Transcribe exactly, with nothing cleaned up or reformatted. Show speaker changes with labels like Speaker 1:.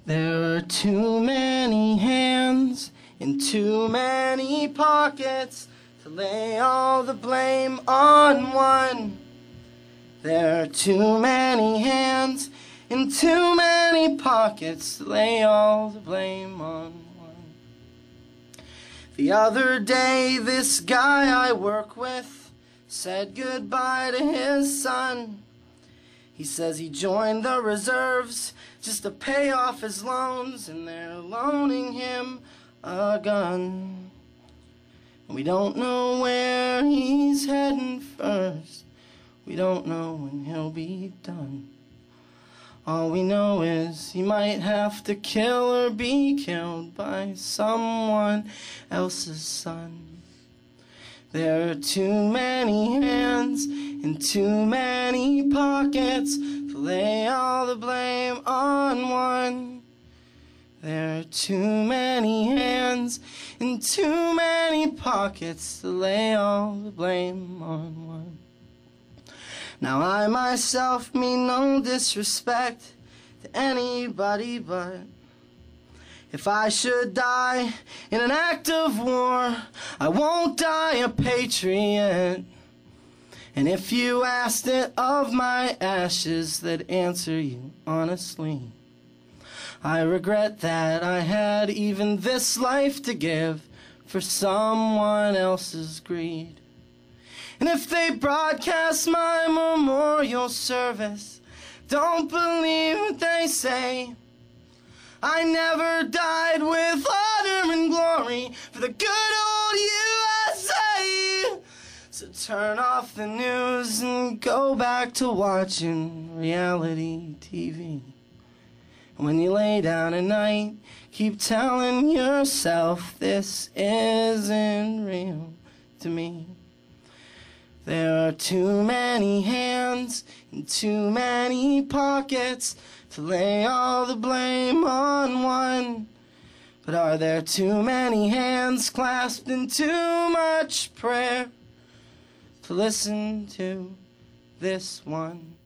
Speaker 1: There are too many hands in too many pockets to lay all the blame on one. There are too many hands in too many pockets to lay all the blame on one. The other day, this guy I work with said goodbye to his son. He says he joined the reserves just to pay off his loans, and they're loaning him a gun. We don't know where he's heading first. We don't know when he'll be done. All we know is he might have to kill or be killed by someone else's son. There are too many hands in too many pockets to lay all the blame on one. There are too many hands in too many pockets to lay all the blame on one. Now I myself mean no disrespect to anybody, but if I should die in an act of war, I won't die a patriot. And if you asked it of my ashes, they'd answer you honestly. I regret that I had even this life to give for someone else's greed. And if they broadcast my memorial service, don't believe what they say. I never died with honor and glory for the good old U S A. So turn off the news and go back to watching reality T V. And when you lay down at night, keep telling yourself this isn't real to me. There are too many hands in too many pockets to lay all the blame on one. But are there too many hands clasped in too much prayer to listen to this one?